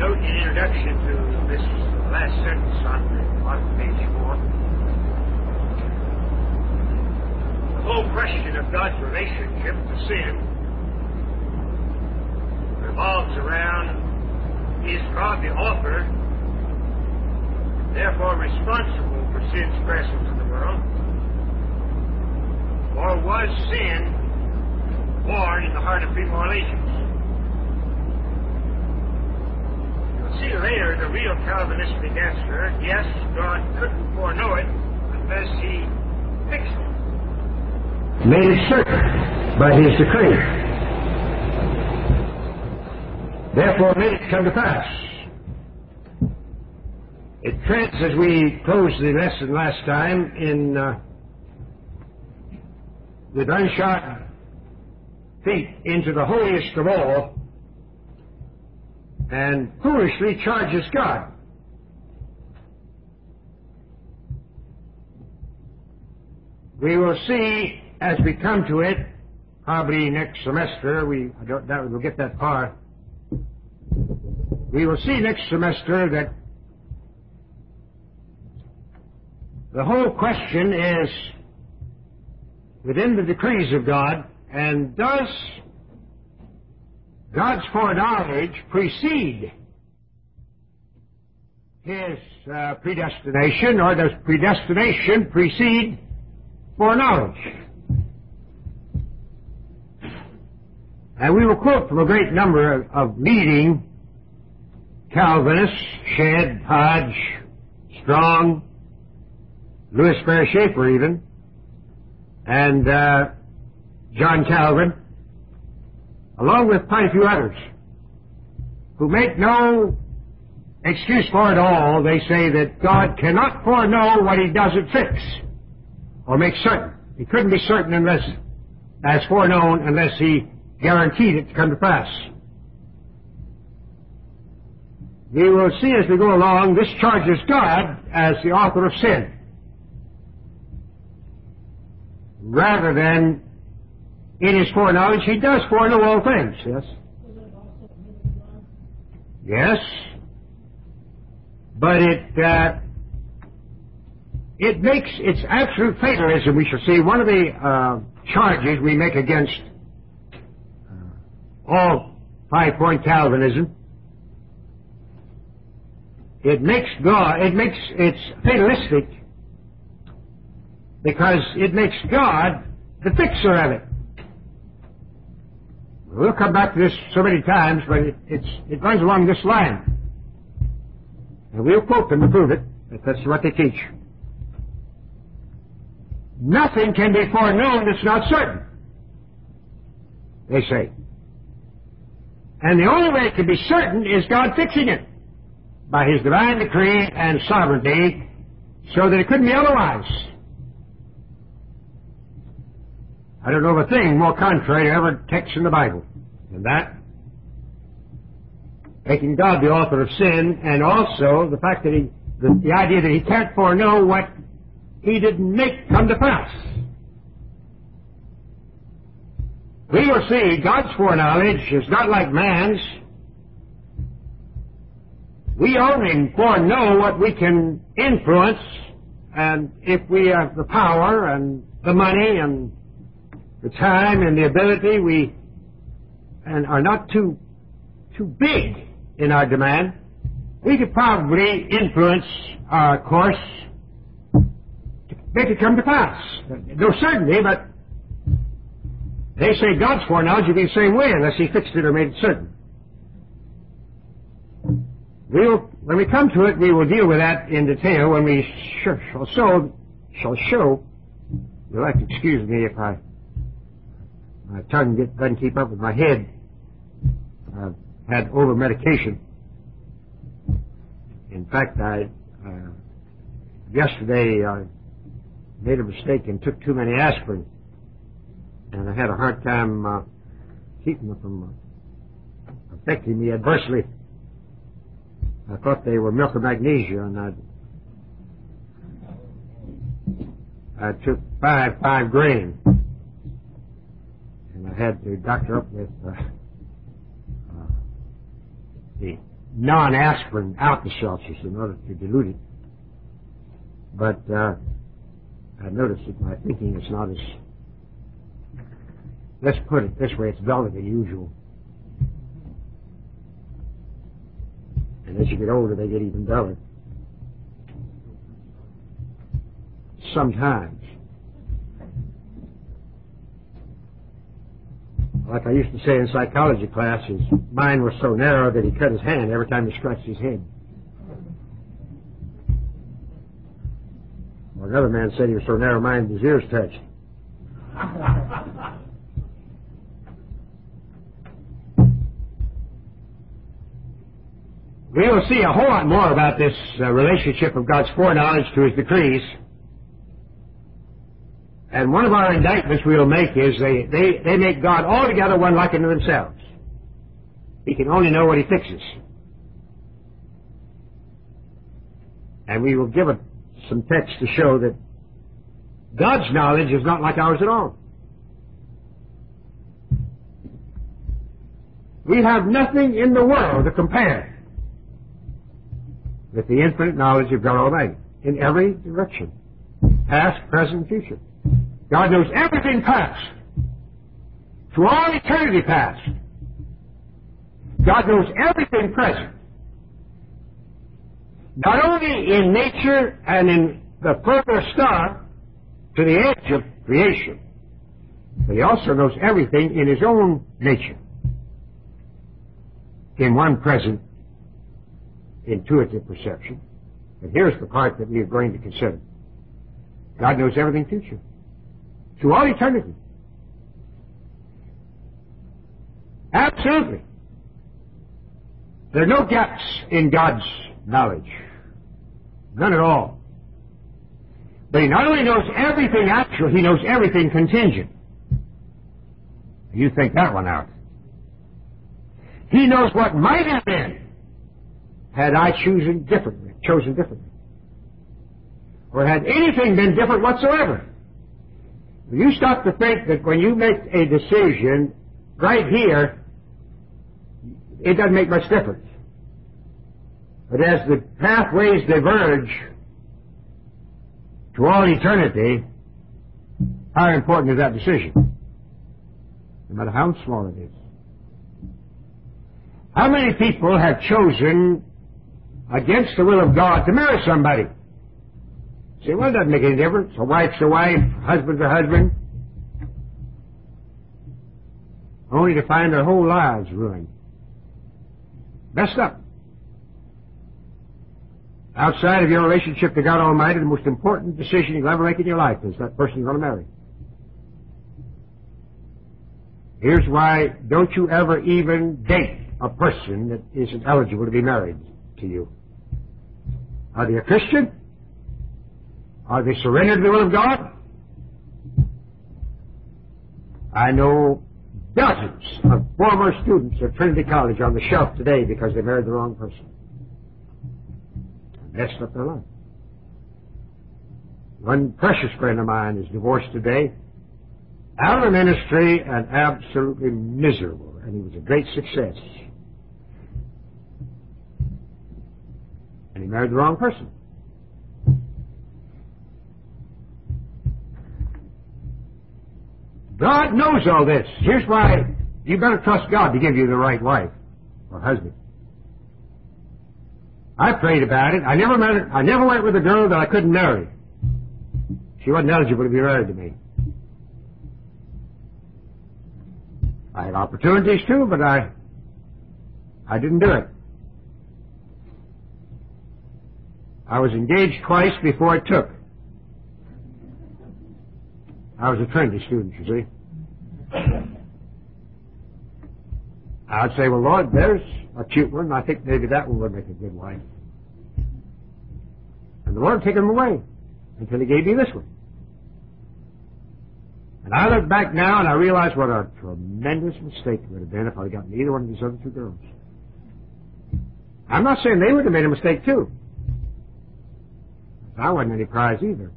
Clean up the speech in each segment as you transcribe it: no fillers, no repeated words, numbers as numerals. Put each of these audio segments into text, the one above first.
note in introduction to this last sentence on page 4. The whole question of God's relationship to sin revolves around, is God the author, therefore responsible for sin's presence in the world, or was sin born in the heart of female agents? You'll see later the real Calvinistic answer, yes, God couldn't foreknow it unless He fixed it. Made it certain by His decree. Therefore made it come to pass. It treads, as we closed the lesson last time, with unshod feet into the holiest of all, and foolishly charges God. We will see as we come to it, probably next semester. We'll get that far. We will see next semester that the whole question is within the decrees of God, and does God's foreknowledge precede His predestination, or does predestination precede foreknowledge? And we will quote from a great number of leading Calvinists, Shedd, Hodge, Strong, Louis Fair Schaeffer even, and John Calvin, along with quite a few others, who make no excuse for it all. They say that God cannot foreknow what He doesn't fix or make certain. He couldn't be certain unless, as foreknown, unless He guaranteed it to come to pass. We will see as we go along, this charges God as the author of sin, rather than in His foreknowledge. He does foreknow all things, yes? Yes. But it's absolute fatalism, we shall see. One of the charges we make against all five-point Calvinism, it's fatalistic because it makes God the fixer of it. We'll come back to this so many times, but it runs along this line. And we'll quote them to prove it, if that's what they teach. Nothing can be foreknown that's not certain, they say. And the only way it can be certain is God fixing it by His divine decree and sovereignty, so that it couldn't be otherwise. I don't know of a thing more contrary to every text in the Bible than that. Making God the author of sin, and also the fact that the idea that He can't foreknow what He didn't make come to pass. We will see God's foreknowledge is not like man's. We only foreknow what we can influence, and if we have the power and the money and the time and the ability, and are not too big in our demand, we could probably influence our course to make it come to pass. No certainty, but they say God's foreknowledge would be the same way unless He fixed it or made it certain. When we come to it, we will deal with that in detail when we shall show. You'll have to excuse me if my tongue doesn't keep up with my head. I've had over-medication. In fact, yesterday I made a mistake and took too many aspirin, and I had a hard time keeping them from affecting me adversely. I thought they were milk of magnesia, and I took 5 grain, and I had to doctor up with the non-aspirin Alka-Seltzers in order to dilute it. But I noticed that my thinking is not as, let's put it this way, it's duller than usual. And as you get older, they get even duller. Sometimes. Like I used to say in psychology class, his mind was so narrow that he cut his hand every time he scratched his head. Or another man said he was so narrow-minded his ears touched. We will see a whole lot more about this relationship of God's foreknowledge to His decrees. And one of our indictments we will make is they make God altogether one like unto themselves. He can only know what He fixes. And we will give some text to show that God's knowledge is not like ours at all. We have nothing in the world to compare with the infinite knowledge of God Almighty in every direction, past, present, future. God knows everything past, to all eternity past. God knows everything present, not only in nature and in the further star to the edge of creation, but He also knows everything in His own nature, in one present intuitive perception. And here's the part that we are going to consider. God knows everything future, to all eternity. Absolutely. There are no gaps in God's knowledge. None at all. But He not only knows everything actual, He knows everything contingent. You think that one out. He knows what might have been had I chosen differently. Or had anything been different whatsoever. You stop to think that when you make a decision right here, it doesn't make much difference. But as the pathways diverge to all eternity, how important is that decision? No matter how small it is. How many people have chosen against the will of God to marry somebody? Say, well, it doesn't make any difference. A wife's a wife, husband's a husband. Only to find their whole lives ruined. Messed up. Outside of your relationship to God Almighty, the most important decision you'll ever make in your life is that person you're going to marry. Here's why don't you ever even date a person that isn't eligible to be married to you. Are they a Christian? Are they surrendered to the will of God? I know dozens of former students of Trinity College on the shelf today because they married the wrong person. Messed up their life. One precious friend of mine is divorced today, out of the ministry and absolutely miserable, and he was a great success. And he married the wrong person. God knows all this. Here's why you better trust God to give you the right wife or husband. I prayed about it. I never went with a girl that I couldn't marry. She wasn't eligible to be married to me. I had opportunities too, but I didn't do it. I was engaged twice before it took. I was a Trinity student, you see. I would say, well, Lord, there's a cute one. I think maybe that one would make a good wife. And the Lord took him away until He gave me this one. And I look back now and I realize what a tremendous mistake it would have been if I had gotten either one of these other two girls. I'm not saying they would have made a mistake too. I wasn't any prize either.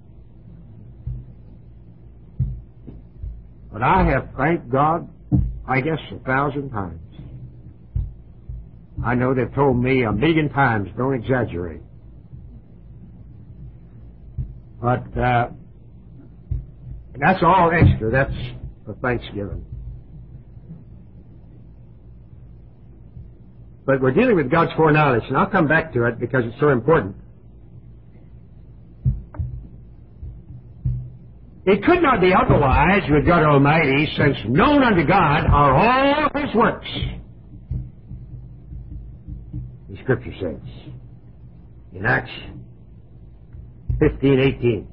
But I have thanked God, I guess, 1,000 times I know they've told me 1,000,000 times, don't exaggerate. But that's all extra. That's for Thanksgiving. But we're dealing with God's foreknowledge, and I'll come back to it because it's so important. It could not be otherwise with God Almighty, since known unto God are all His works. The Scripture says in Acts 15:18.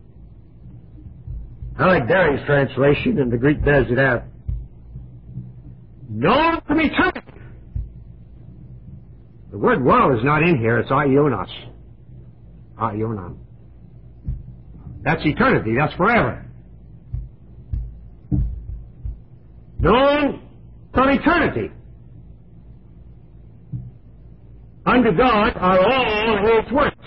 I like Darry's translation, and the Greek bears it out. Known from eternity. The word world is not in here, it's aionos. Aionon. That's eternity, that's forever. Known from eternity. Unto God are all His works.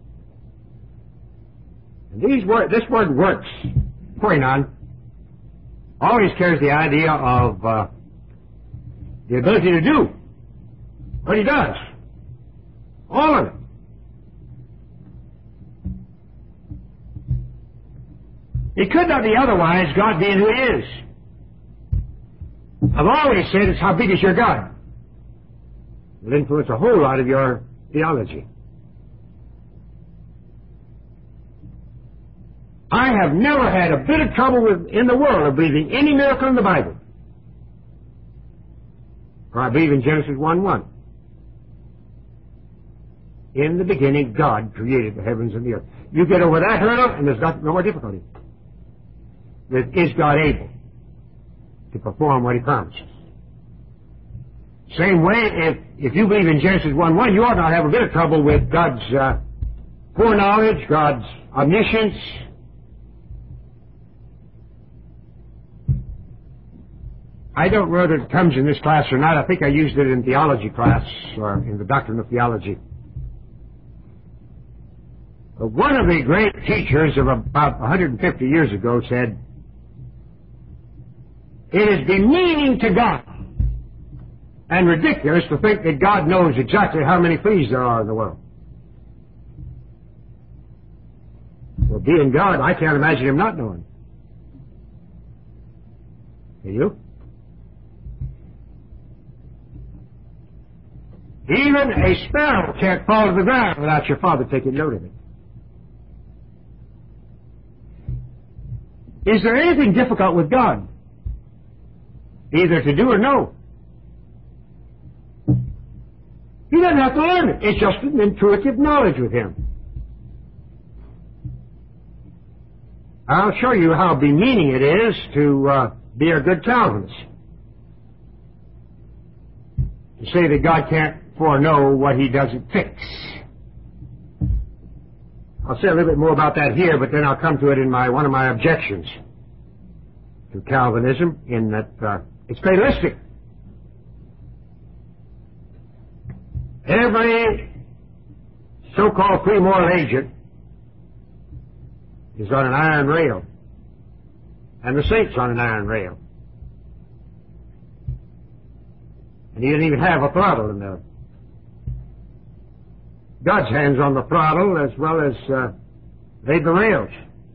And this word works, koinon, always carries the idea of the ability to do what He does. All of it. It could not be otherwise, God being who He is. I've always said it's how big is your God. It'll influence a whole lot of your theology. I have never had a bit of trouble in the world of believing any miracle in the Bible. For I believe in Genesis 1:1. In the beginning, God created the heavens and the earth. You get over that hurdle, and there's no more difficulty. Is God able to perform what He promises? Same way, if you believe in Genesis 1:1, you ought not have a bit of trouble with God's foreknowledge, God's omniscience. I don't know whether it comes in this class or not. I think I used it in theology class, or in the doctrine of theology. But one of the great teachers of about 150 years ago said, it is demeaning to God and ridiculous to think that God knows exactly how many fleas there are in the world. Well, being God, I can't imagine Him not knowing. Can you? Even a sparrow can't fall to the ground without your Father taking note of it. Is there anything difficult with God? Either to do or know. He doesn't have to learn it. It's just an intuitive knowledge with Him. I'll show you how demeaning it is to be a good Calvinist. To say that God can't foreknow what He doesn't fix. I'll say a little bit more about that here, but then I'll come to it in one of my objections to Calvinism, in that it's fatalistic. Every so-called free moral agent is on an iron rail, and the saint's on an iron rail. And he didn't even have a throttle in there. God's hands on the throttle as well as laid the rails.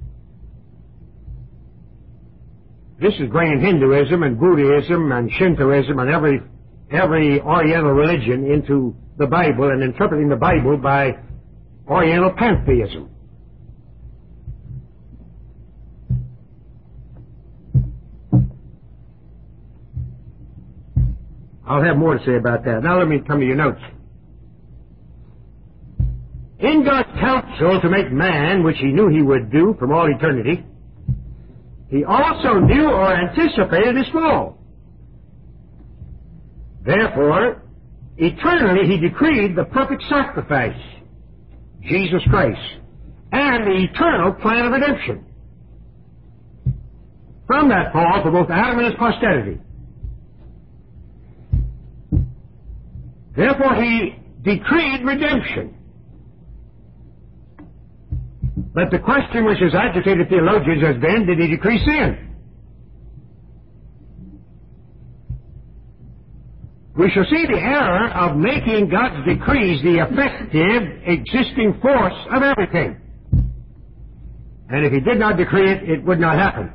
This is bringing Hinduism and Buddhism and Shintoism and every Oriental religion into the Bible and interpreting the Bible by Oriental pantheism. I'll have more to say about that. Now let me come to your notes. In God's counsel to make man, which He knew He would do from all eternity, He also knew or anticipated his fall. Therefore, eternally He decreed the perfect sacrifice, Jesus Christ, and the eternal plan of redemption from that fall for both Adam and his posterity. Therefore He decreed redemption. But the question which has agitated theologians has been, did He decree sin? we shall see the error of making God's decrees the effective, existing force of everything. And if He did not decree it, it would not happen.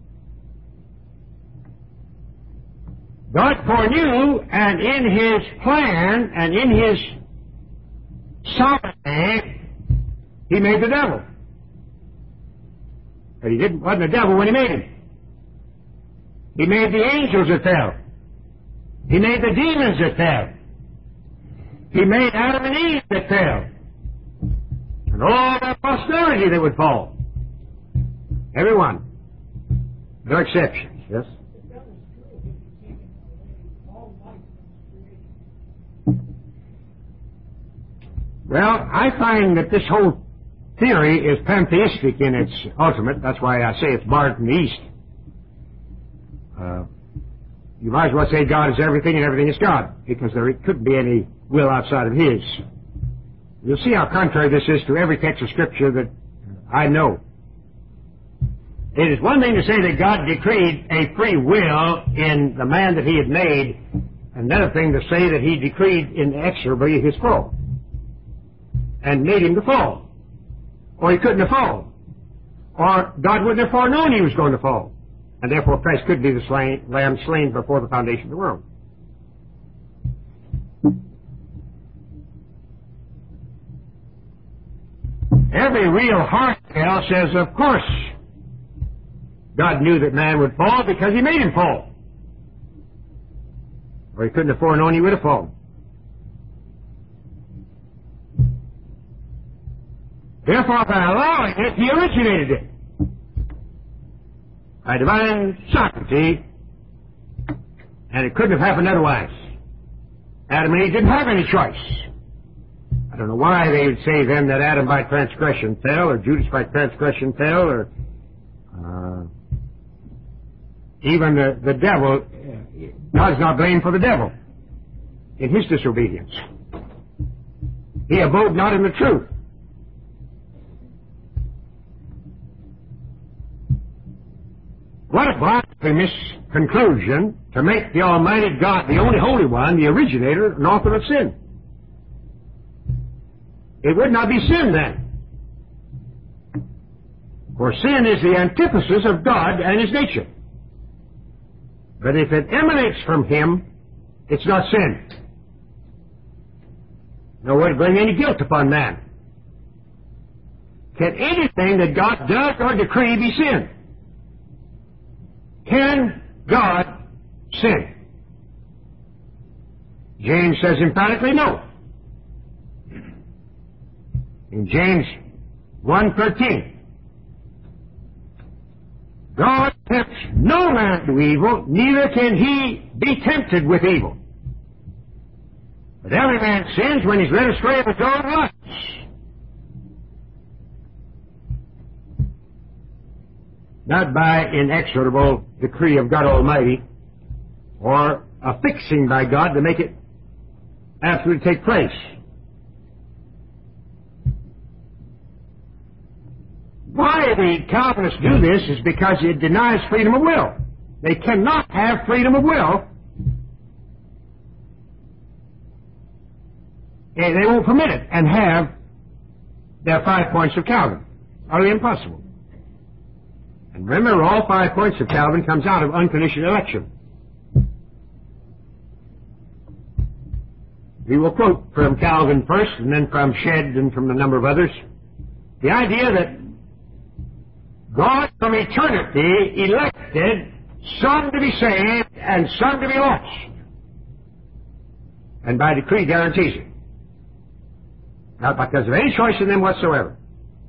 God foreknew, and in His plan and in His sovereignty, He made the devil. But He wasn't a devil when He made him. He made the angels that fell. He made the demons that fell. He made Adam and Eve that fell. And all that posterity that would fall. Everyone. No exceptions, yes? Well, I find that this whole theory is pantheistic in its ultimate. That's why I say it's barred from the East. You might as well say God is everything and everything is God, because there couldn't be any will outside of His. You'll see how contrary this is to every text of Scripture that I know. It is one thing to say that God decreed a free will in the man that He had made, another thing to say that He decreed inexorably His fall and made him to fall. Or he couldn't have fallen. Or God wouldn't have foreknown he was going to fall. And therefore Christ could be the lamb slain before the foundation of the world. Every real heart tale says, of course, God knew that man would fall because He made him fall. Or He couldn't have foreknown he would have fallen. Therefore, by allowing it, He originated it. By divine sovereignty, and it couldn't have happened otherwise. Adam and Eve didn't have any choice. I don't know why they would say then that Adam by transgression fell, or Judas by transgression fell, or even the devil. God's not blamed for the devil in his disobedience. He abode not in the truth. What a blasphemous conclusion to make the Almighty God, the only Holy One, the originator and author of sin. It would not be sin then. For sin is the antithesis of God and His nature. But if it emanates from Him, it's not sin. No way to bring any guilt upon man. Can anything that God does or decree be sin? Can God sin? James says emphatically no. In James 1:13, God tempts no man to evil, neither can he be tempted with evil. But every man sins when he's led astray of his own lusts. Not by inexorable decree of God Almighty, or a fixing by God to make it absolutely take place. Why the Calvinists do this is because it denies freedom of will. They cannot have freedom of will. And they won't permit it and have their 5 points of Calvin. Utterly impossible. And remember, all 5 points of Calvin comes out of unconditional election. We will quote from Calvin first, and then from Shedd and from a number of others. The idea that God from eternity elected some to be saved and some to be lost. And by decree guarantees it. Not because of any choice in them whatsoever.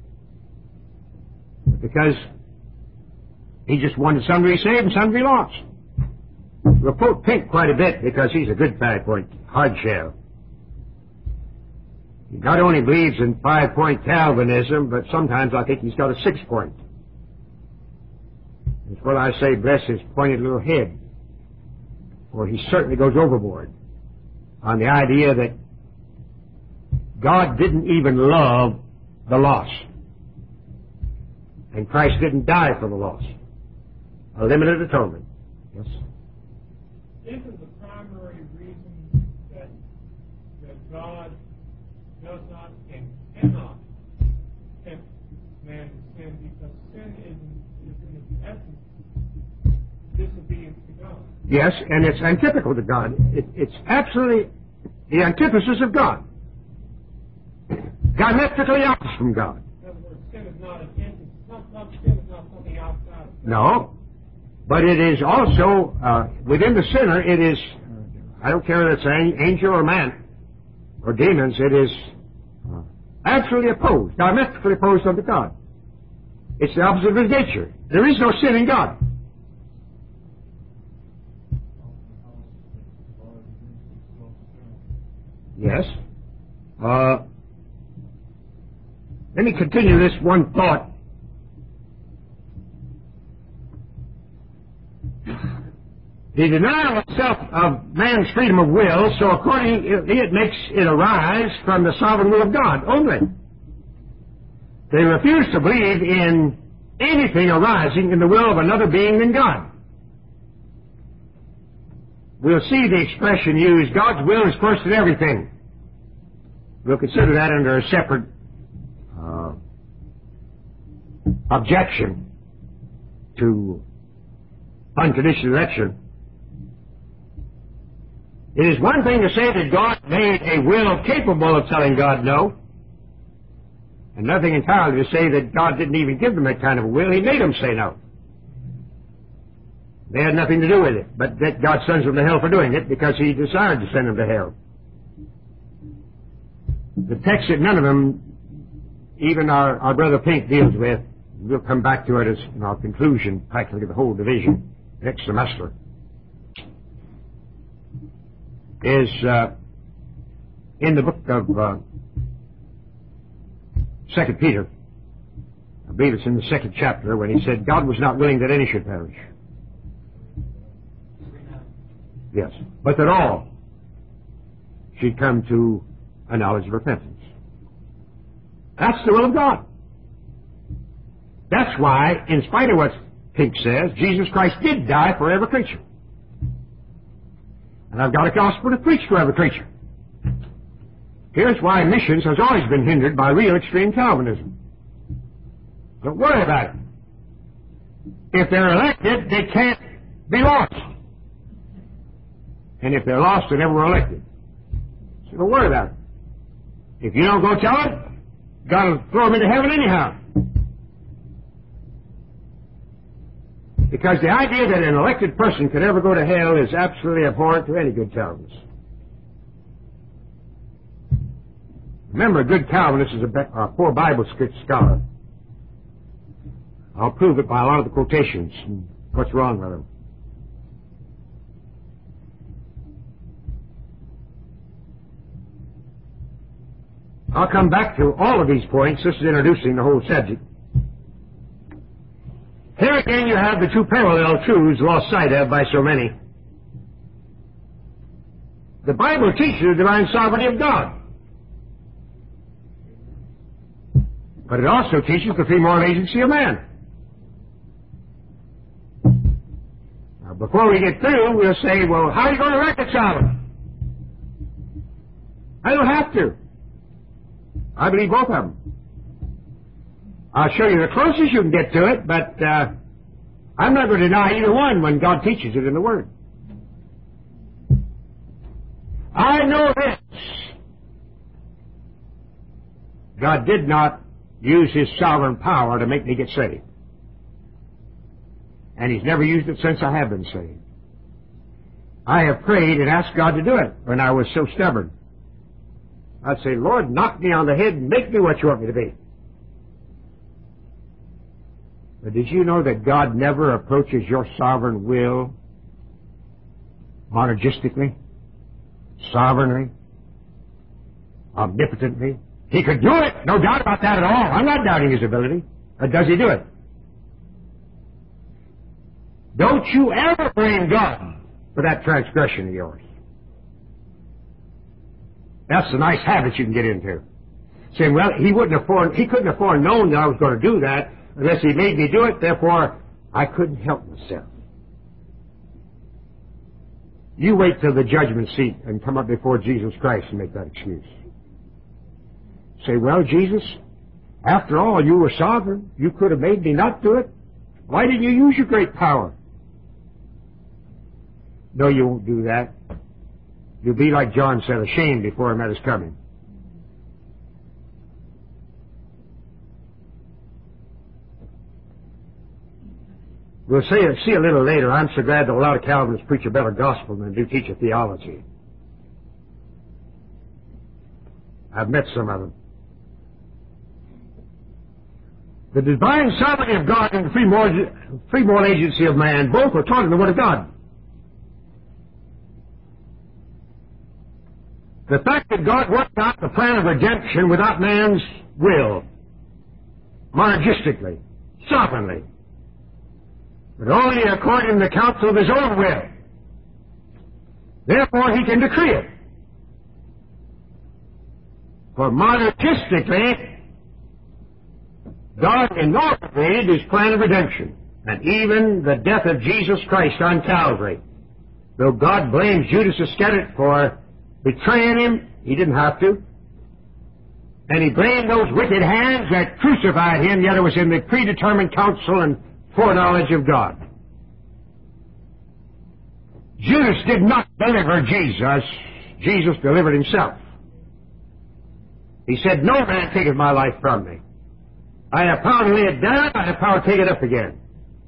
But because He just wanted some to be saved and some to be lost. We'll quote Pink quite a bit because he's a good 5 point hard shell. He not only believes in 5 point Calvinism, but sometimes I think he's got a 6 point. It's what I say, bless his pointed little head. For he certainly goes overboard on the idea that God didn't even love the lost. And Christ didn't die for the lost. A limited atonement. Yes? Isn't the primary reason God does not and cannot tempt man to sin because sin is in its essence disobedience to God. Yes, and it's antithetical to God. It's absolutely the antithesis of God. Diametrically opposite from God. In other words, sin is not an entity. Sin is not something outside of God. No. But it is also, within the sinner, it is, I don't care if it's an angel or man or demons, it is absolutely opposed, diametrically opposed unto God. It's the opposite of his nature. There is no sin in God. Yes. Let me continue this one thought. The denial of self of man's freedom of will, so accordingly it makes it arise from the sovereign will of God only. They refuse to believe in anything arising in the will of another being than God. We'll see the expression used, God's will is first in everything. We'll consider that under a separate objection to unconditional election. It is one thing to say that God made a will capable of telling God no, and nothing entirely to say that God didn't even give them that kind of a will. He made them say no. They had nothing to do with it, but that God sends them to hell for doing it because He desired to send them to hell. The text that none of them, even our brother Pink, deals with, we'll come back to it as in our conclusion, practically the whole division next semester, is in the book of 2 Peter. I believe it's in the 2nd chapter when he said, God was not willing that any should perish. Yes, but that all should come to a knowledge of repentance. That's the will of God. That's why, in spite of what Pink says, Jesus Christ did die for every creature. And I've got a gospel to preach to every creature. Here's why missions has always been hindered by real extreme Calvinism. Don't worry about it. If they're elected, they can't be lost. And if they're lost, they never were elected. So don't worry about it. If you don't go tell it, God will throw them into heaven anyhow. Because the idea that an elected person could ever go to hell is absolutely abhorrent to any good Calvinist. Remember, a good Calvinist is a poor Bible scholar. I'll prove it by a lot of the quotations and what's wrong with them. I'll come back to all of these points. This is introducing the whole subject. Here again you have the two parallel truths lost sight of by so many. The Bible teaches the divine sovereignty of God. But it also teaches the free moral agency of man. Now, before we get through, we'll say, well, how are you going to reconcile them? I don't have to. I believe both of them. I'll show you the closest you can get to it, but I'm not going to deny either one when God teaches it in the Word. I know this. God did not use His sovereign power to make me get saved. And He's never used it since I have been saved. I have prayed and asked God to do it when I was so stubborn. I'd say, Lord, knock me on the head and make me what you want me to be. But did you know that God never approaches your sovereign will monergistically, sovereignly, omnipotently? He could do it, no doubt about that at all. I'm not doubting His ability. But does He do it? Don't you ever blame God for that transgression of yours. That's a nice habit you can get into. Saying, well, He couldn't have foreknown that I was going to do that unless He made me do it, therefore I couldn't help myself. You wait till the judgment seat and come up before Jesus Christ and make that excuse. Say, well, Jesus, after all, you were sovereign. You could have made me not do it. Why didn't you use your great power? No, you won't do that. You'll be like John said, ashamed before him at his coming. We'll see a little later. I'm so glad that a lot of Calvinists preach a better gospel than do teach a theology. I've met some of them. The divine sovereignty of God and the free moral agency of man both are taught in the Word of God. The fact that God worked out the plan of redemption without man's will, monergistically, sovereignly, but only according to the counsel of his own will. Therefore, he can decree it. For monergistically, God inaugurated his plan of redemption, and even the death of Jesus Christ on Calvary. Though God blames Judas Iscariot for betraying him, he didn't have to. And he blamed those wicked hands that crucified him, yet it was in the predetermined counsel and foreknowledge of God. Judas did not deliver Jesus. Jesus delivered himself. He said, no man taketh my life from me. I have power to lay it down, I have power to take it up again.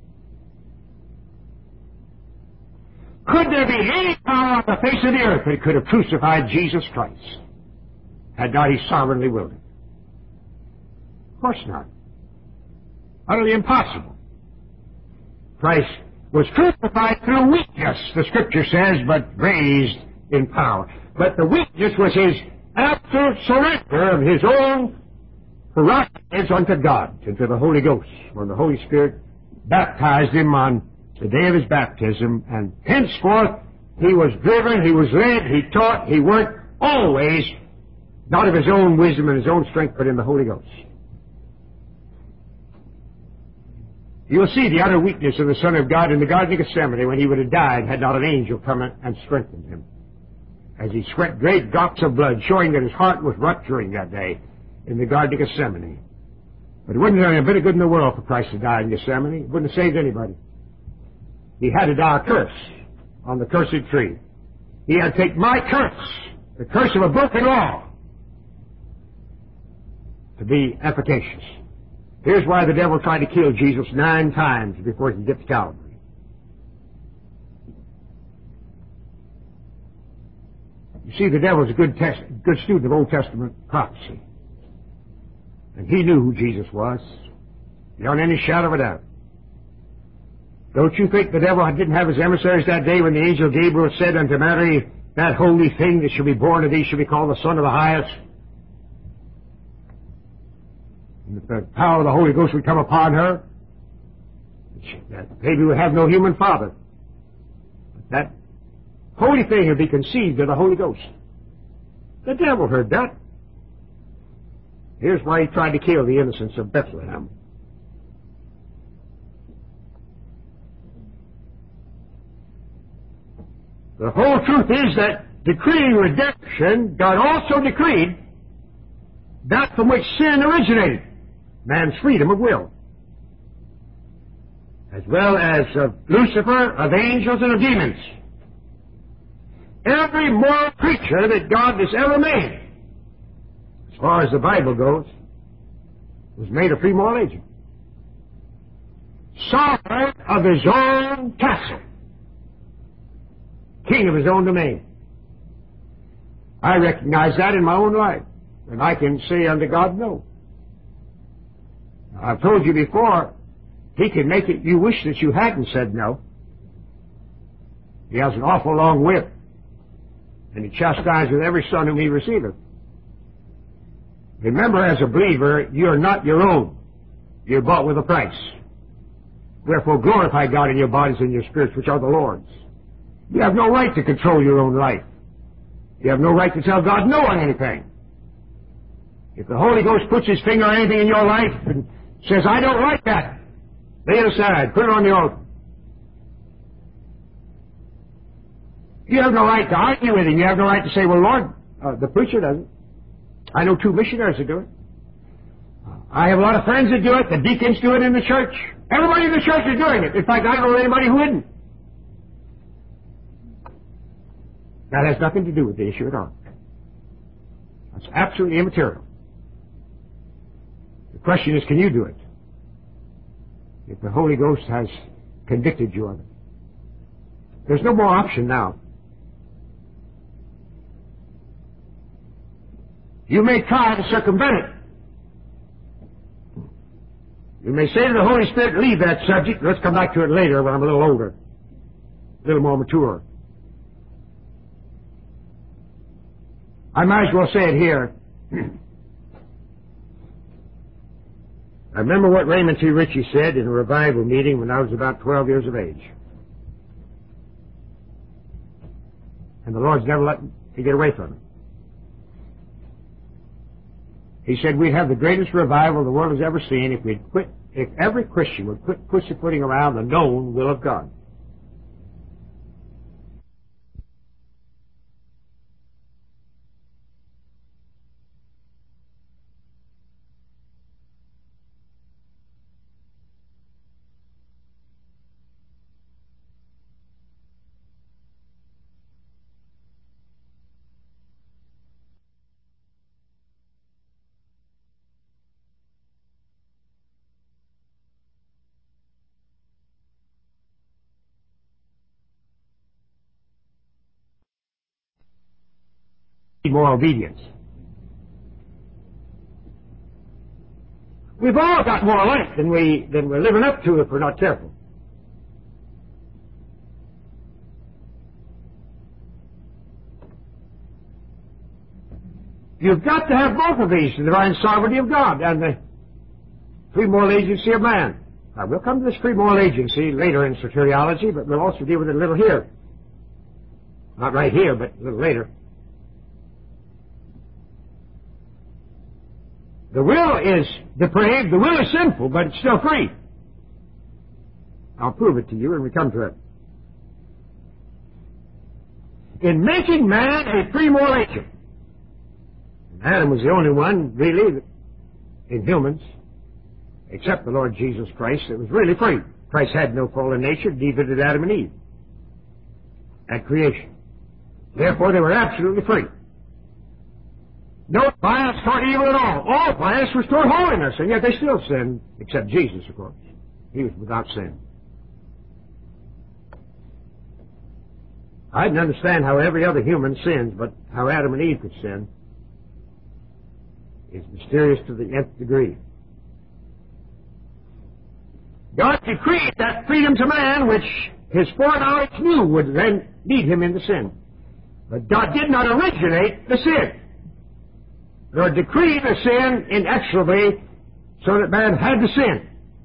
Could there be any power on the face of the earth that could have crucified Jesus Christ, had not he sovereignly willed it? Of course not. Utterly impossible. Christ was crucified through weakness, the Scripture says, but raised in power. But the weakness was his absolute surrender of his own prerogatives unto God, and to the Holy Ghost, when the Holy Spirit baptized him on the day of his baptism, and henceforth he was driven, he was led, he taught, he worked, always not of his own wisdom and his own strength, but in the Holy Ghost. You'll see the utter weakness of the Son of God in the Garden of Gethsemane when he would have died had not an angel come and strengthened him, as he sweat great drops of blood, showing that his heart was rupturing that day in the Garden of Gethsemane. But it wouldn't have done a bit of good in the world for Christ to die in Gethsemane. It wouldn't have saved anybody. He had to die a curse on the cursed tree. He had to take my curse, the curse of a broken law, to be efficacious. Here's why the devil tried to kill Jesus 9 times before he could get to Calvary. You see, the devil was a good student of Old Testament prophecy. And he knew who Jesus was, beyond any shadow of a doubt. Don't you think the devil didn't have his emissaries that day when the angel Gabriel said unto Mary, that holy thing that shall be born of thee shall be called the Son of the Highest? And that the power of the Holy Ghost would come upon her, that baby would have no human father. But that holy thing would be conceived of the Holy Ghost. The devil heard that. Here's why he tried to kill the innocents of Bethlehem. The whole truth is that decreeing redemption, God also decreed that from which sin originated, man's freedom of will, as well as of Lucifer, of angels, and of demons. Every moral creature that God has ever made, as far as the Bible goes, was made a free moral agent, sovereign of his own castle, king of his own domain. I recognize that in my own life, and I can say unto God, no. Now, I've told you before, he can make it you wish that you hadn't said no. He has an awful long whip, and he chastises every son whom he receiveth. Remember, as a believer, you're not your own. You're bought with a price. Wherefore glorify God in your bodies and your spirits, which are the Lord's. You have no right to control your own life. You have no right to tell God no on anything. If the Holy Ghost puts his finger on anything in your life and says, I don't like that, lay it aside, put it on the altar. You have no right to argue with him. You have no right to say, well, Lord, the preacher doesn't. I know 2 missionaries that do it. I have a lot of friends that do it. The deacons do it in the church. Everybody in the church is doing it. In fact, I don't know anybody who isn't. That has nothing to do with the issue at all. That's absolutely immaterial. The question is, can you do it? If the Holy Ghost has convicted you of it. There's no more option now. You may try to circumvent it. You may say to the Holy Spirit, leave that subject. Let's come back to it later when I'm a little older, a little more mature. I might as well say it here. I remember what Raymond T. Ritchie said in a revival meeting when I was about 12 years of age. And the Lord's never let me get away from it. He said we'd have the greatest revival the world has ever seen if every Christian would quit pussyfooting around the known will of God. More obedience. We've all got more life than we're living up to if we're not careful. You've got to have both of these, the divine sovereignty of God and the free moral agency of man. Now, we'll come to this free moral agency later in soteriology, but we'll also deal with it a little here. Not right here, but a little later. The will is depraved, the will is sinful, but it's still free. I'll prove it to you when we come to it. In making man a free moral agent, Adam was the only one, really, in humans, except the Lord Jesus Christ, that was really free. Christ had no fallen nature, neither did Adam and Eve at creation. Therefore, they were absolutely free. No bias toward evil at all. All bias was toward holiness, and yet they still sinned, except Jesus, of course. He was without sin. I didn't understand how every other human sins, but how Adam and Eve could sin is mysterious to the nth degree. God decreed that freedom to man, which his foreknowledge knew would then lead him into sin. But God did not originate the sin, nor decree the sin inexorably so that man had to sin.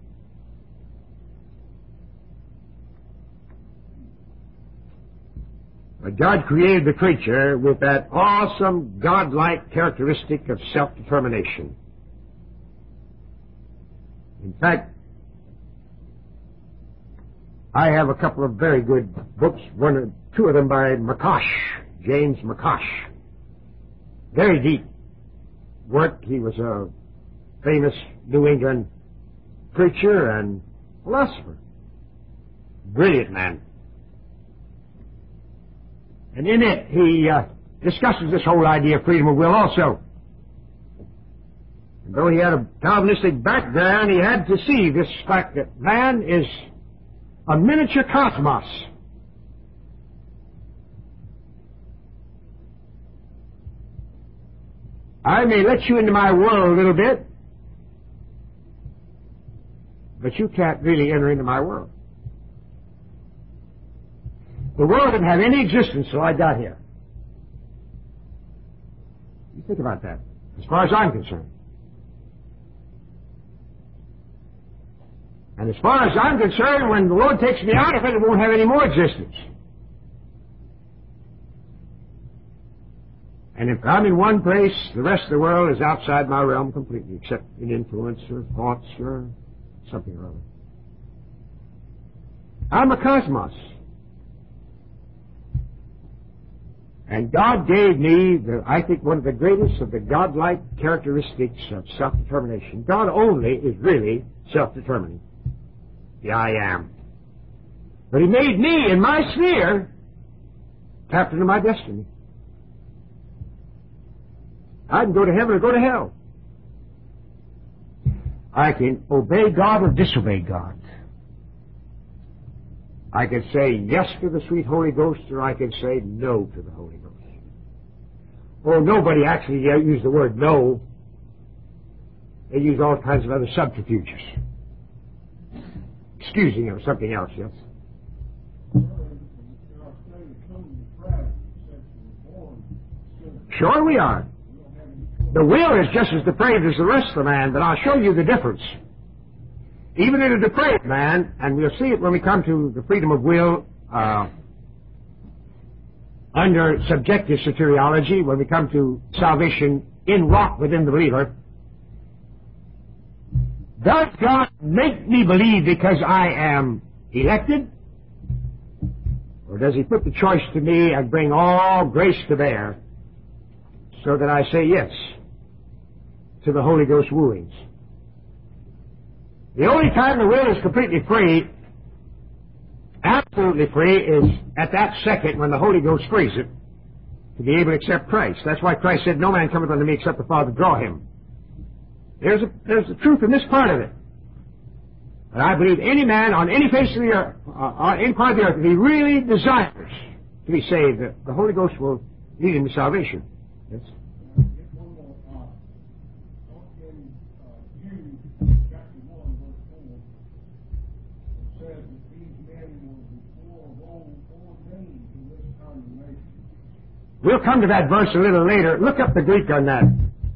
But God created the creature with that awesome, godlike characteristic of self-determination. In fact, I have a couple of very good books, two of them by McCosh, James McCosh. Very deep work. He was a famous New England preacher and philosopher. Brilliant man. And in it, he discusses this whole idea of freedom of will also. And though he had a Calvinistic background, he had to see this fact that man is a miniature cosmos. I may let you into my world a little bit, but you can't really enter into my world. The world didn't have any existence till I got here. You think about that, as far as I'm concerned. And as far as I'm concerned, when the Lord takes me out of it, it won't have any more existence. And if I'm in one place, the rest of the world is outside my realm completely, except in influence or thoughts or something or other. I'm a cosmos. And God gave me, I think, one of the greatest of the godlike characteristics of self-determination. God only is really self-determining. The I am. But He made me, in my sphere, captain of my destiny. I can go to heaven or go to hell. I can obey God or disobey God. I can say yes to the sweet Holy Ghost, or I can say no to the Holy Ghost. Well, nobody actually used the word no. They use all kinds of other subterfuges. Excusing of something else, yes? Sure we are. The will is just as depraved as the rest of the man, but I'll show you the difference. Even in a depraved man, and we'll see it when we come to the freedom of will under subjective soteriology, when we come to salvation in rock within the believer. Does God make me believe because I am elected? Or does He put the choice to me and bring all grace to bear so that I say yes to the Holy Ghost wooings? The only time the will is completely free, absolutely free, is at that second when the Holy Ghost frees it to be able to accept Christ. That's why Christ said, "No man cometh unto me except the Father draw him." There's the truth in this part of it. And I believe any man on any face of the earth, on any part of the earth, if he really desires to be saved, the Holy Ghost will lead him to salvation. Yes? We'll come to that verse a little later. Look up the Greek on that.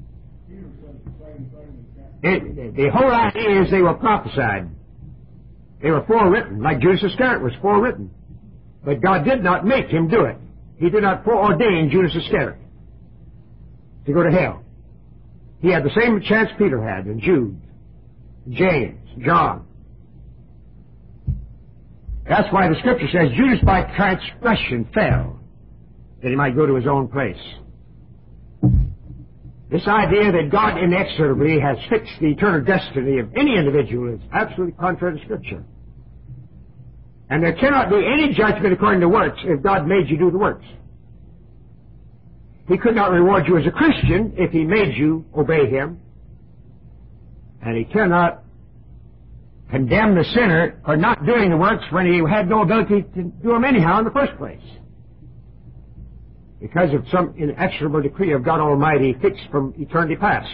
The whole idea is they were prophesied. They were forewritten, like Judas Iscariot was forewritten. But God did not make him do it. He did not foreordain Judas Iscariot to go to hell. He had the same chance Peter had, and Jude, James, John. That's why the Scripture says Judas by transgression fell, that he might go to his own place. This idea that God inexorably has fixed the eternal destiny of any individual is absolutely contrary to Scripture. And there cannot be any judgment according to works if God made you do the works. He could not reward you as a Christian if He made you obey Him. And He cannot condemn the sinner for not doing the works when he had no ability to do them anyhow in the first place, because of some inexorable decree of God Almighty fixed from eternity past.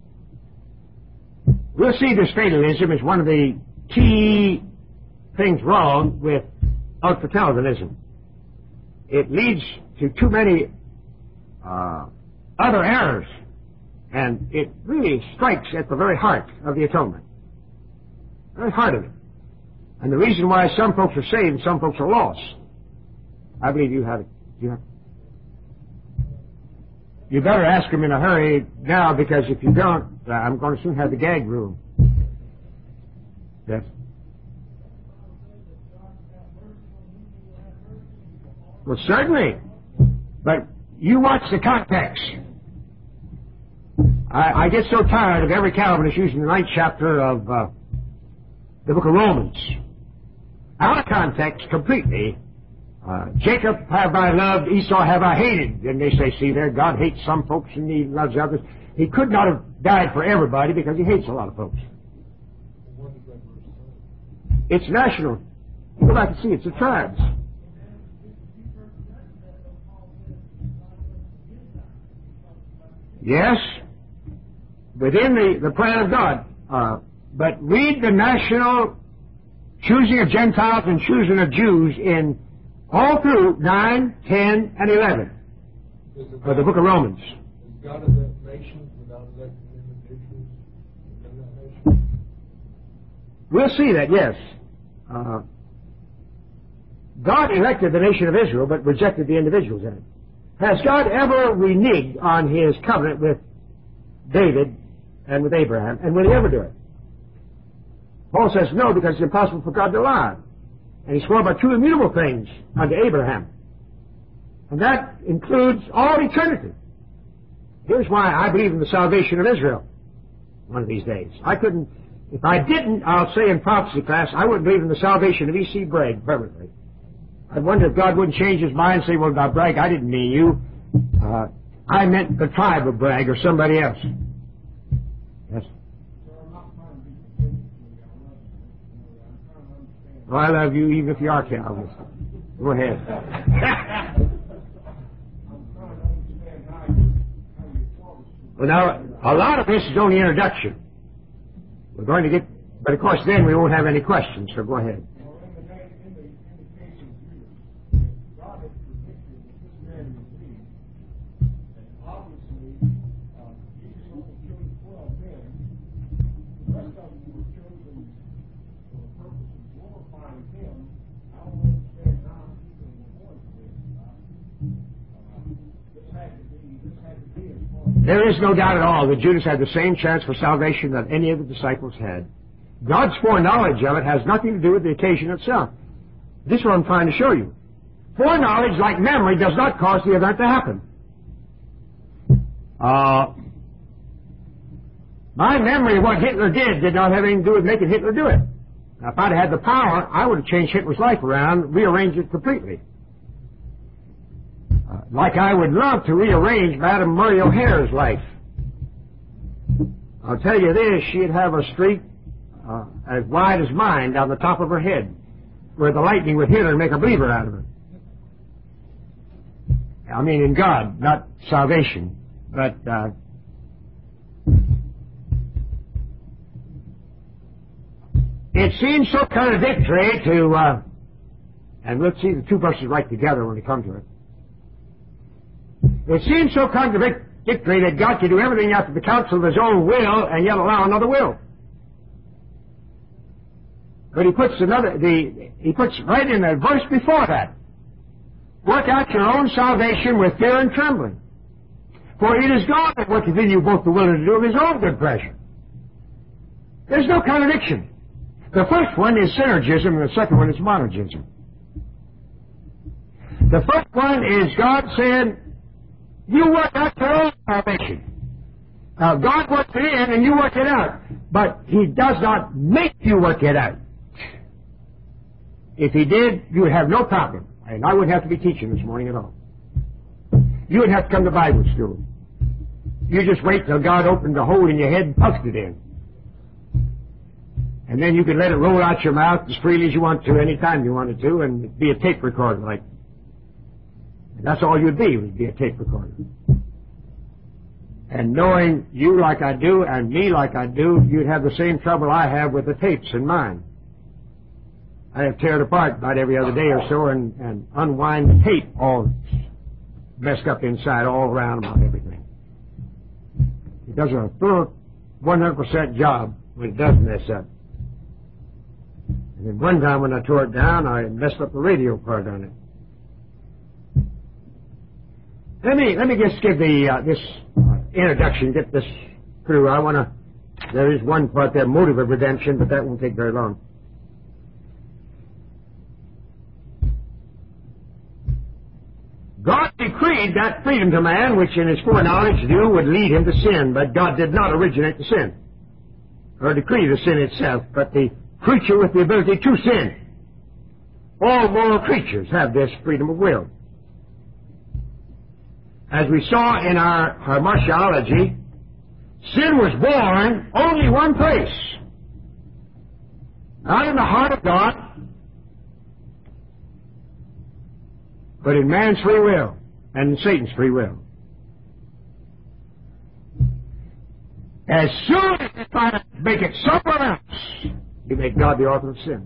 We'll see this fatalism is one of the key things wrong with ultra-Calvinism. It leads to too many other errors, and it really strikes at the very heart of the atonement. Very heart of it. And the reason why some folks are saved and some folks are lost. I believe you have it. You better ask them in a hurry now, because if you don't, I'm going to soon have the gag room. Yes? Well, certainly. But you watch the context. I get so tired of every Calvinist using the 9th chapter of the book of Romans. Out of context completely. Jacob have I loved, Esau have I hated. And they say, see there, God hates some folks and He loves others. He could not have died for everybody because He hates a lot of folks. It's national. Go back and see, it's the tribes. Yes, within the plan of God. But read the national choosing of Gentiles and choosing of Jews in all through 9, 10, and 11 of the book of Romans. Is God of that nation without elected individuals in that nation? We'll see that, yes. God elected the nation of Israel, but rejected the individuals in it. Has God ever reneged on His covenant with David and with Abraham? And will He ever do it? Paul says no, because it's impossible for God to lie. And He swore by two immutable things unto Abraham. And that includes all eternity. Here's why I believe in the salvation of Israel one of these days. If I didn't, I'll say in prophecy class, I wouldn't believe in the salvation of E.C. Bragg permanently. I'd wonder if God wouldn't change his mind and say, well, now, Bragg, I didn't mean you. I meant the tribe of Bragg or somebody else. Yes? Well, I love you even if you are Calvinist. Go ahead. Well, now, a lot of this is only introduction. We're going to get, but of course then we won't have any questions, so go ahead. Well, in the case of Judas, God had predicted that this man would be, and obviously, Jesus only chose 12 men. The rest of them were chosen for the purpose of glorifying him. I don't understand how people were going to this. This had to be as far as... There is no doubt at all that Judas had the same chance for salvation that any of the disciples had. God's foreknowledge of it has nothing to do with the occasion itself. This is what I'm trying to show you. Foreknowledge, like memory, does not cause the event to happen. My memory of what Hitler did not have anything to do with making Hitler do it. Now, if I'd had the power, I would have changed Hitler's life around, rearranged it completely. Like I would love to rearrange Madame Murray O'Hare's life. I'll tell you this, she'd have a streak as wide as mine down the top of her head, where the lightning would hit her and make a believer out of her. I mean in God, not salvation. But it seems so contradictory to, and let's see the two verses right together when we come to it. It seems so contradictory that God can do everything after the counsel of his own will and yet allow another will. But he puts right in the verse before that, work out your own salvation with fear and trembling. For it is God that worketh in you both the will and to do of his own good pleasure. There's no contradiction. The first one is synergism and the second one is monergism. The first one is God saying, you work out your own salvation. Now, God works it in and you work it out. But he does not make you work it out. If he did, you would have no problem. And I wouldn't have to be teaching this morning at all. You wouldn't have to come to Bible school. You just wait till God opened the hole in your head and puffed it in. And then you could let it roll out your mouth as freely as you want to, any time you wanted to, and it'd be a tape recorder like. And that's all you'd be, would be a tape recorder. And knowing you like I do and me like I do, you'd have the same trouble I have with the tapes in mine. I have to tear it apart about every other day or so and unwind the tape all messed up inside, all around about everything. It does a full 100% job when it does mess up. And then one time when I tore it down, I messed up the radio part on it. Let me just give this introduction, get this through. There is one part there, motive of redemption, but that won't take very long. God decreed that freedom to man, which in his foreknowledge knew would lead him to sin, but God did not originate the sin, or decree the sin itself, but the creature with the ability to sin. All moral creatures have this freedom of will. As we saw in our Marciology, sin was born only one place. Not in the heart of God, but in man's free will and in Satan's free will. As soon as you try to make it somewhere else, you make God the author of sin.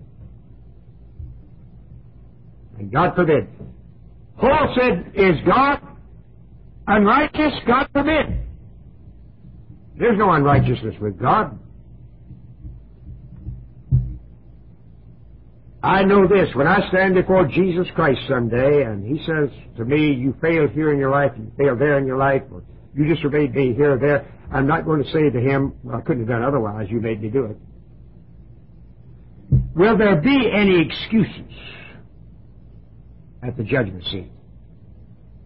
And God forbid. Paul said, is God unrighteous? God forbid. There's no unrighteousness with God. I know this, when I stand before Jesus Christ someday and he says to me, you failed here in your life, you failed there in your life, or you disobeyed me here or there, I'm not going to say to him, well, I couldn't have done otherwise, you made me do it. Will there be any excuses at the judgment seat?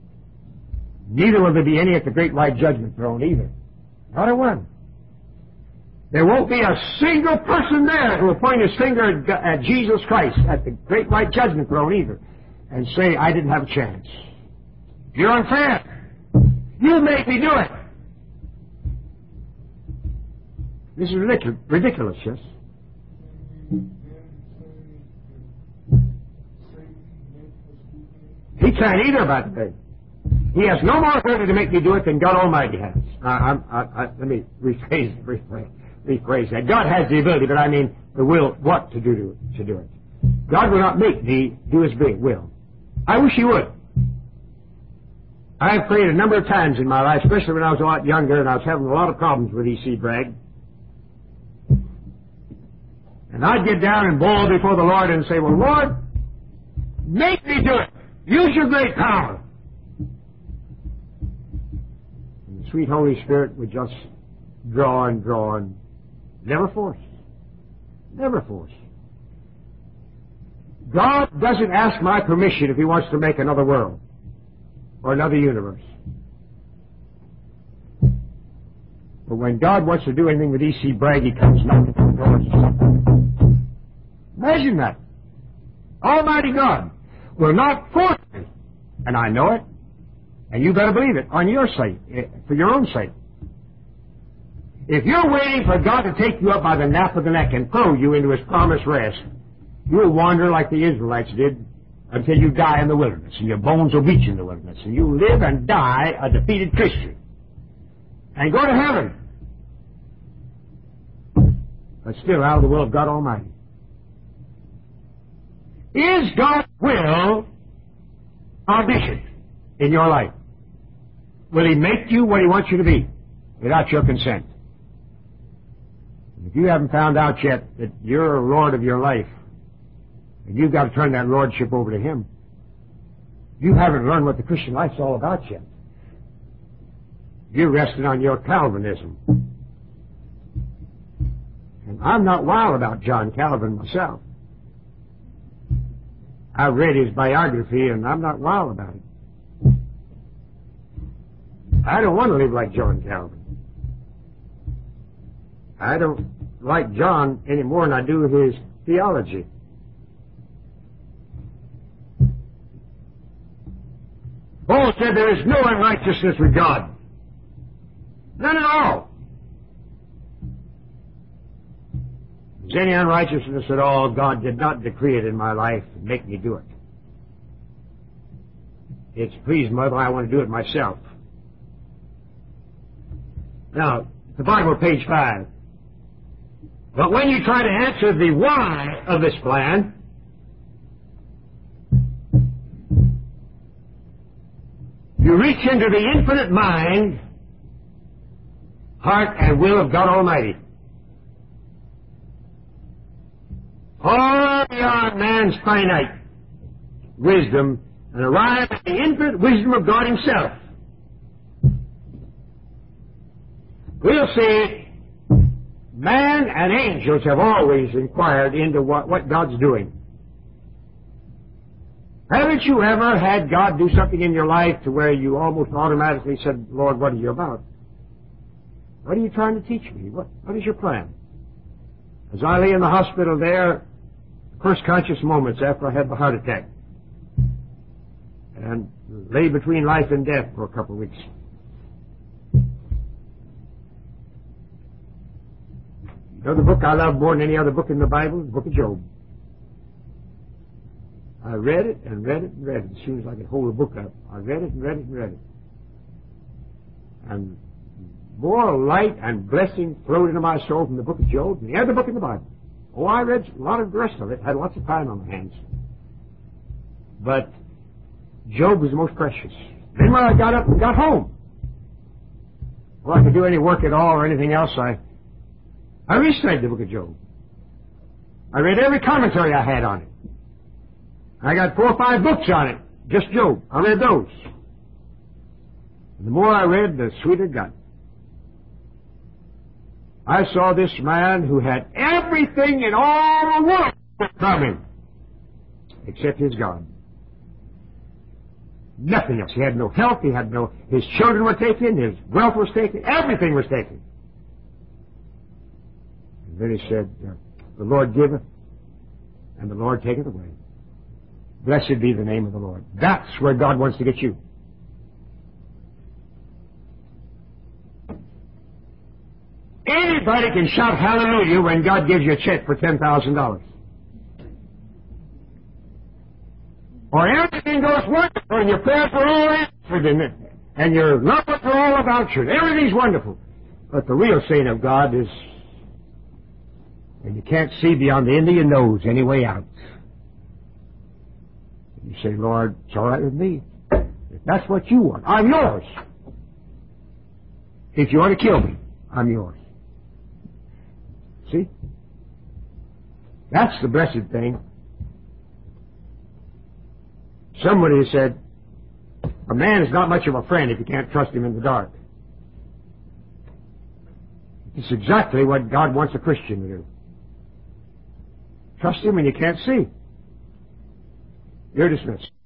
Neither will there be any at the great white judgment throne either. Not a one. There won't be a single person there who will point his finger at Jesus Christ at the great white judgment throne either and say, I didn't have a chance. You're unfair. You made me do it. This is ridiculous, yes? He can't either about the thing. He has no more authority to make me do it than God Almighty has. Let me rephrase that. God has the ability, but I mean the will, what to do it. God will not make me do His will. I wish He would. I've prayed a number of times in my life, especially when I was a lot younger and I was having a lot of problems with E.C. Bragg. And I'd get down and bawl before the Lord and say, well, Lord, make me do it. Use your great power. And the sweet Holy Spirit would just draw and draw and never force. Never force. God doesn't ask my permission if He wants to make another world or another universe. But when God wants to do anything with E.C. Bragg, He comes knocking on doors or something. Imagine that. Almighty God will not force me. And I know it. And you better believe it on your sake, for your own sake. If you're waiting for God to take you up by the nape of the neck and throw you into His promised rest, you'll wander like the Israelites did until you die in the wilderness, and your bones will beat you in the wilderness, and you live and die a defeated Christian, and go to heaven, but still out of the will of God Almighty. Is God's will omniscient in your life? Will He make you what He wants you to be without your consent? If you haven't found out yet that you're Lord of your life, and you've got to turn that lordship over to Him, you haven't learned what the Christian life's all about yet. You're resting on your Calvinism. And I'm not wild about John Calvin myself. I've read his biography, and I'm not wild about it. I don't want to live like John Calvin. I don't like John any more than I do his theology. Paul said there is no unrighteousness with God. None at all. If there's any unrighteousness at all, God did not decree it in my life and make me do it. It's pleased Mother, I want to do it myself. Now, the Bible, page 5. But when you try to answer the why of this plan, you reach into the infinite mind, heart, and will of God Almighty. Far beyond man's finite wisdom, and arrive at the infinite wisdom of God Himself. We'll see man and angels have always inquired into what God's doing. Haven't you ever had God do something in your life to where you almost automatically said, Lord, what are you about? What are you trying to teach me? What is your plan? As I lay in the hospital there, first conscious moments after I had the heart attack, and lay between life and death for a couple of weeks. You know the book I love more than any other book in the Bible? The book of Job. I read it and read it and read it as soon as I could hold the book up. I read it and read it and read it. And more light and blessing flowed into my soul from the book of Job than any other book in the Bible. Oh, I read a lot of the rest of it. Had lots of time on my hands. But Job was the most precious. Then when I got up and got home, before I could do any work at all or anything else, I restudied the book of Job. I read every commentary I had on it. I got 4 or 5 books on it, just Job. I read those. And the more I read, the sweeter it got. I saw this man who had everything in all the world from him, except his God. Nothing else. He had no health. He had no. His children were taken. His wealth was taken. Everything was taken. And then he said, "The Lord giveth, and the Lord taketh away. Blessed be the name of the Lord." That's where God wants to get you. Anybody can shout hallelujah when God gives you a check for $10,000. Or everything goes wonderful and your prayers are all answered and your loved ones are all about you. Everything's wonderful. But the real saying of God is, and you can't see beyond the end of your nose any way out. You say, "Lord, it's all right with me. If that's what you want, I'm yours. If you want to kill me, I'm yours." See? That's the blessed thing. Somebody said, "A man is not much of a friend if you can't trust him in the dark." It's exactly what God wants a Christian to do. Trust him when you can't see. You're dismissed.